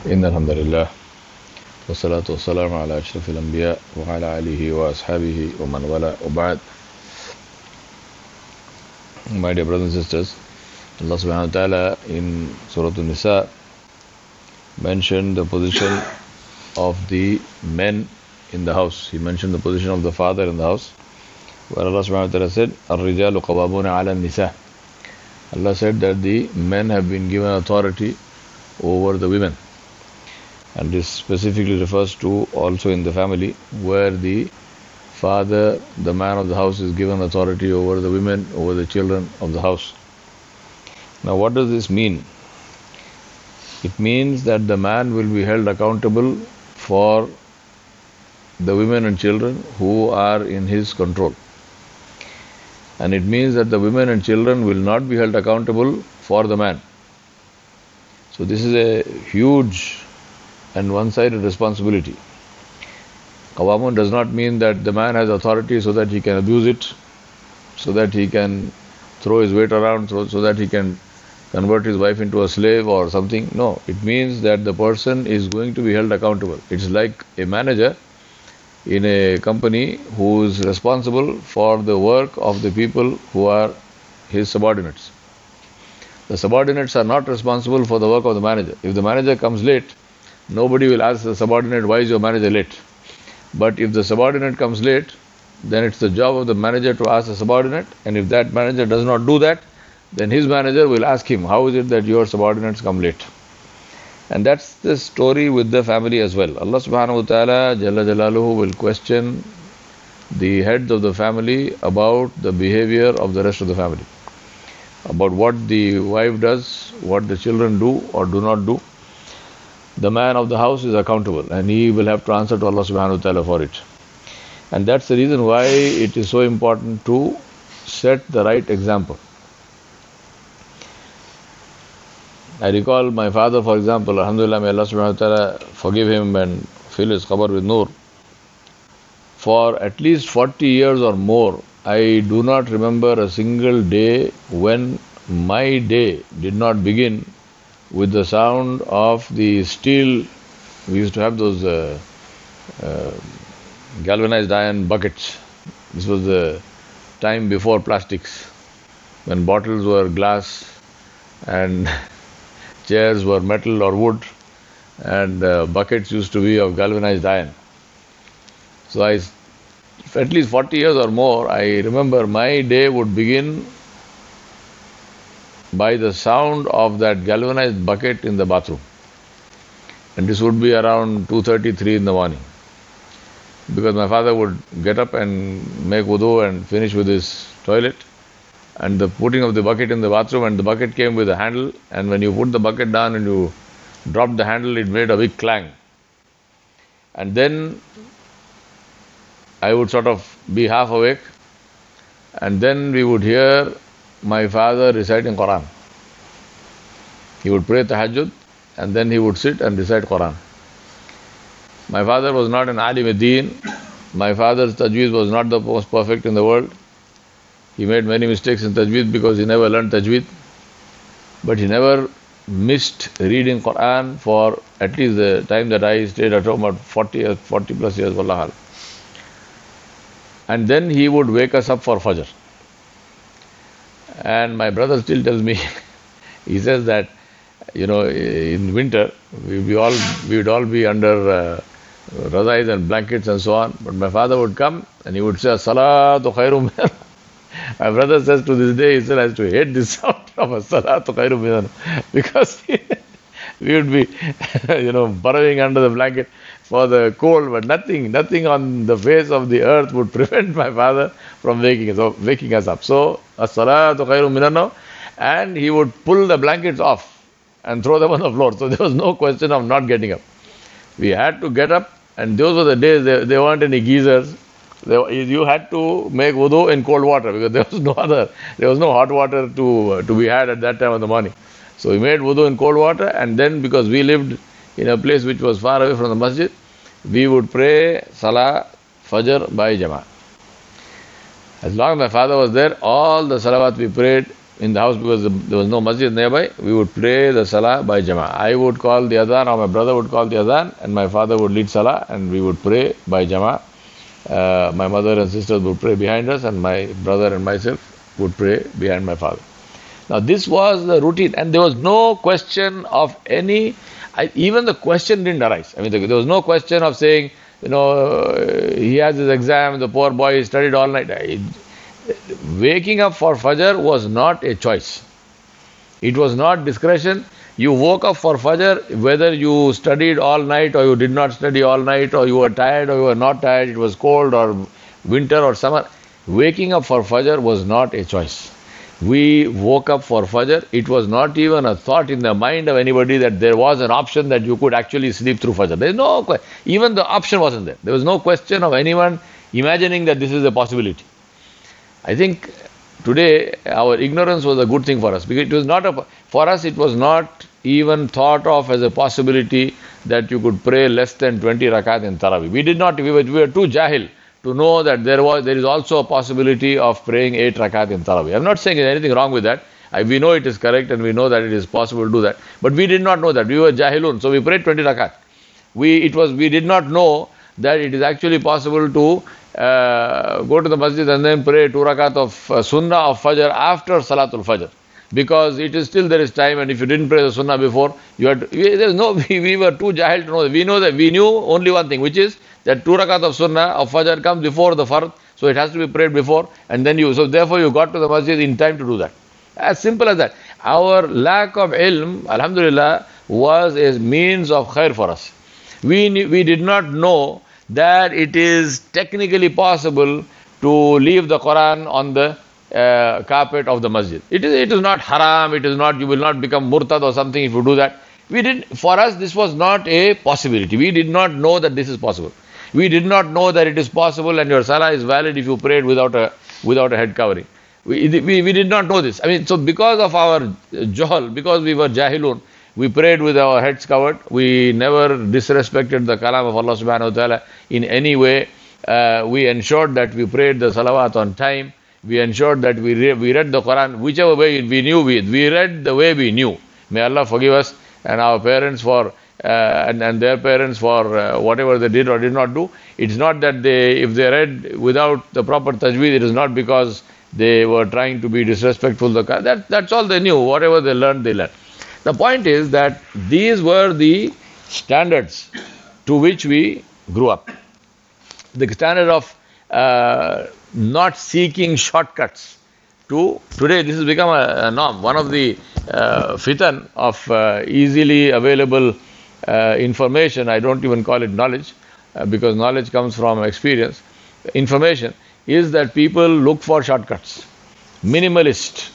إن الحمد لله والصلاة والسلام على أشرف الأنبياء وعلى آله وأصحابه ومن والاه وبعد. My dear brothers and sisters, Allah subhanahu wa ta'ala in Surah An-Nisa mentioned the position of the men in the house. He mentioned the position of the father in the house, where Allah subhanahu wa ta'ala said, الرجال قوامون على النساء. Allah said that the men have been given authority over the women. And this specifically refers to also in the family, where the father, the man of the house, is given authority over the women, over the children of the house. Now, what does this mean? It means that the man will be held accountable for the women and children who are in his control. And it means that the women and children will not be held accountable for the man. So this is a huge and one-sided responsibility. Qawamun does not mean that the man has authority so that he can abuse it, so that he can throw his weight around, so that he can convert his wife into a slave or something. No, it means that the person is going to be held accountable. It's like a manager in a company who is responsible for the work of the people who are his subordinates. The subordinates are not responsible for the work of the manager. If the manager comes late, nobody will ask the subordinate, why is your manager late? But if the subordinate comes late, then it's the job of the manager to ask the subordinate, and if that manager does not do that, then his manager will ask him, how is it that your subordinates come late? And that's the story with the family as well. Allah subhanahu wa ta'ala Jalla Jalaluhu will question the heads of the family about the behavior of the rest of the family, about what the wife does, what the children do or do not do. The man of the house is accountable and he will have to answer to Allah subhanahu wa ta'ala for it. And that's the reason why it is so important to set the right example. I recall my father, for example, alhamdulillah, may Allah subhanahu wa ta'ala forgive him and fill his qabr with nur. For at least 40 years or more, I do not remember a single day when my day did not begin with the sound of the steel. We used to have those galvanized iron buckets. This was the time before plastics, when bottles were glass and chairs were metal or wood, and buckets used to be of galvanized iron. So at least 40 years or more, I remember my day would begin by the sound of that galvanized bucket in the bathroom. And this would be around 2:33 in the morning. Because my father would get up and make wudu and finish with his toilet, and the putting of the bucket in the bathroom, and the bucket came with a handle, and when you put the bucket down and you dropped the handle, it made a big clang. And then I would sort of be half awake, and then we would hear my father reciting Quran. He would pray tahajjud and then he would sit and recite Quran. My father was not an alim deen. My father's tajweed was not the most perfect in the world. He made many mistakes in tajweed because he never learned tajweed. But he never missed reading Quran for at least the time that I stayed at home, about 40 plus years, wallah. And then he would wake us up for Fajr. And my brother still tells me, he says that, in winter, we would all be under razais and blankets and so on. But my father would come and he would say, As-salatu khairum minan. My brother says to this day, he still has to hate this sound of As-salatu khairum minan, because we would be, burrowing under the blanket for the cold, but nothing on the face of the earth would prevent my father from waking us up. So, As-salatu khairum minan, and he would pull the blankets off and throw them on the floor. So there was no question of not getting up. We had to get up, and those were the days, there weren't any geysers. You had to make wudu in cold water because there was no hot water to be had at that time of the morning. So we made wudu in cold water, and then because we lived in a place which was far away from the masjid, we would pray Salah Fajr by Jama'at. As long as my father was there, all the salawat we prayed in the house because there was no masjid nearby, we would pray the salah by jama'ah. I would call the adhan, or my brother would call the adhan, and my father would lead salah, and we would pray by jama'ah. My mother and sisters would pray behind us, and my brother and myself would pray behind my father. Now, this was the routine, and there was no question of any, even the question didn't arise. I mean, there was no question of saying, he has his exam, the poor boy studied all night. Waking up for Fajr was not a choice. It was not discretion. You woke up for Fajr, whether you studied all night or you did not study all night, or you were tired or you were not tired, it was cold or winter or summer. Waking up for Fajr was not a choice. We woke up for Fajr. It was not even a thought in the mind of anybody that there was an option that you could actually sleep through Fajr. There is no, even the option wasn't there. There was no question of anyone imagining that this is a possibility. I think today our ignorance was a good thing for us, because it was not for us it was not even thought of as a possibility that you could pray less than 20 rakat in Tarawih. We were too jahil to know that there is also a possibility of praying 8 rakat in Tarawih. I'm not saying there's anything wrong with that. We know it is correct and we know that it is possible to do that. But we did not know that. We were jahilun, so we prayed 20 rakat. We did not know that it is actually possible to go to the masjid and then pray 2 rakat of sunnah of Fajr after Salatul Fajr. Because there is time, and if you didn't pray the sunnah before, we were too jahil to know that. We knew only one thing, which is that 2 rakat of sunnah of Fajr comes before the fard, so it has to be prayed before, and then so therefore you got to the masjid in time to do that. As simple as that. Our lack of ilm, alhamdulillah, was a means of khair for us. We did not know that it is technically possible to leave the Quran on the carpet of the masjid. It is not haram, you will not become murtad or something if you do that. For us this was not a possibility. We did not know that this is possible. We did not know that it is possible and your salah is valid if you prayed without a head covering. We did not know this. I mean, so because of our jahl, because we were jahilun, we prayed with our heads covered. We never disrespected the kalam of Allah subhanahu wa ta'ala in any way. We ensured that we prayed the salawat on time. We ensured that we read the Quran whichever way we knew. We read the way we knew. May Allah forgive us and our parents for and their parents for whatever they did or did not do. It's not that if they read without the proper tajweed, it is not because they were trying to be disrespectful. That's all they knew. Whatever they learned, they learned. The point is that these were the standards to which we grew up. The standard of not seeking shortcuts. Today this has become a norm. One of the fitan of easily available information, I don't even call it knowledge, because knowledge comes from experience. Information is that people look for shortcuts. Minimalist.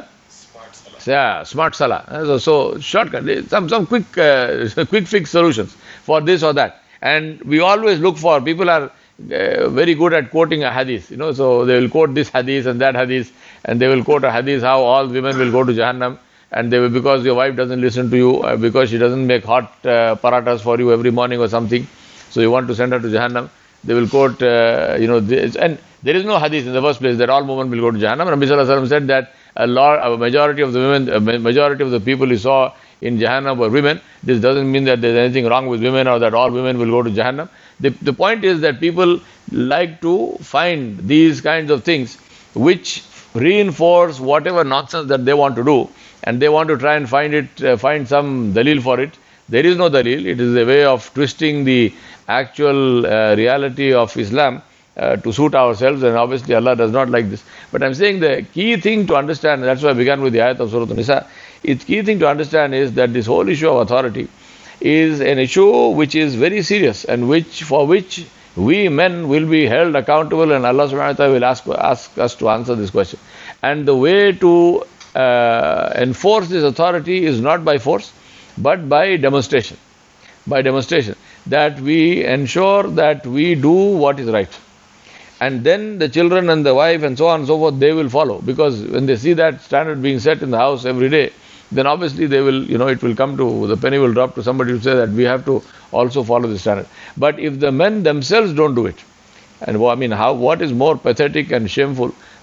Smart salah. So shortcut, some quick fix solutions for this or that. And we always look for, people are very good at quoting a hadith, so they will quote this hadith and that hadith, and they will quote a hadith how all women will go to Jahannam, and they will, because your wife doesn't listen to you, because she doesn't make hot parathas for you every morning or something, so you want to send her to Jahannam. They will quote, this, and there is no hadith in the first place that all women will go to Jahannam. Nabi Sallallahu Alaihi Wasallam said that a majority of the women, majority of the people he saw in Jahannam were women. This doesn't mean that there's anything wrong with women or that all women will go to Jahannam. The point is that people like to find these kinds of things which reinforce whatever nonsense that they want to do, and they want to try and find some dalil for it. There is no dalil. It is a way of twisting the actual reality of Islam to suit ourselves, and obviously Allah does not like this. But I'm saying the key thing to understand, and that's why I began with the ayat of Surah An-Nisa, its key thing to understand is that this whole issue of authority is an issue which is very serious, and for which we men will be held accountable, and Allah subhanahu wa ta'ala will ask us to answer this question. And the way to enforce this authority is not by force, but by demonstration. By demonstration. That we ensure that we do what is right. And then the children and the wife and so on and so forth, they will follow. Because when they see that standard being set in the house every day, then obviously they will, it will come to, the penny will drop to somebody to say that we have to also follow the standard. But if the men themselves don't do it, and what is more pathetic and shameful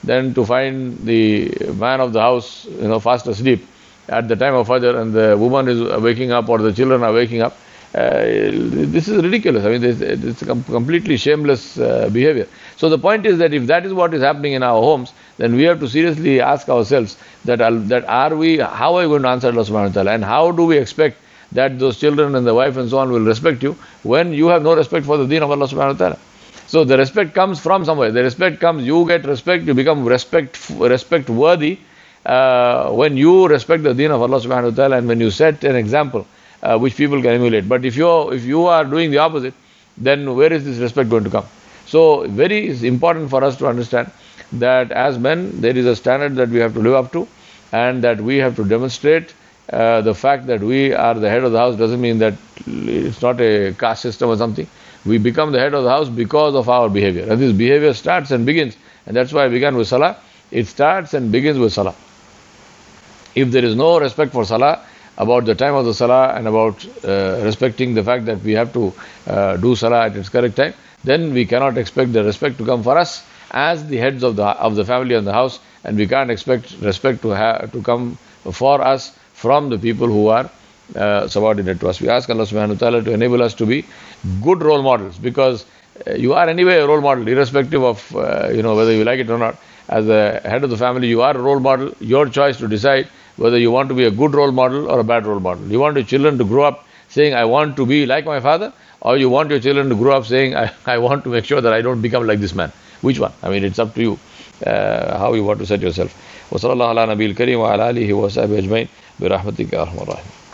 than to find the man of the house, fast asleep at the time of Fajr, and the woman is waking up or the children are waking up. This is ridiculous. I mean, it's a completely shameless behavior. So the point is that if that is what is happening in our homes, then we have to seriously ask ourselves that how are we going to answer Allah subhanahu wa ta'ala, and how do we expect that those children and the wife and so on will respect you when you have no respect for the deen of Allah subhanahu wa ta'ala. So the respect comes from somewhere. The respect comes, you get respect, you become respect worthy when you respect the deen of Allah subhanahu wa ta'ala, and when you set an example which people can emulate. But if you are doing the opposite, then where is this respect going to come? So very important for us to understand that as men there is a standard that we have to live up to, and that we have to demonstrate. The fact that we are the head of the house doesn't mean that it's not a caste system or something. We become the head of the house because of our behavior, and this behavior starts and begins, and that's why I began with Salah. It starts and begins with Salah. If there is no respect for Salah, about the time of the Salah, and about respecting the fact that we have to do Salah at its correct time, then we cannot expect the respect to come for us as the heads of the family and the house, and we can't expect respect to come for us from the people who are subordinate to us. We ask Allah subhanahu wa ta'ala to enable us to be good role models, because you are anyway a role model, irrespective of whether you like it or not. As the head of the family, you are a role model. Your choice to decide whether you want to be a good role model or a bad role model. You want your children to grow up saying, I want to be like my father, or you want your children to grow up saying, I want to make sure that I don't become like this man. Which one? I mean, it's up to you how you want to set yourself. وصلى الله على نبي الكريم وعلى آله وصحبه أجمعين برحمتك يا أرحم الراحمين.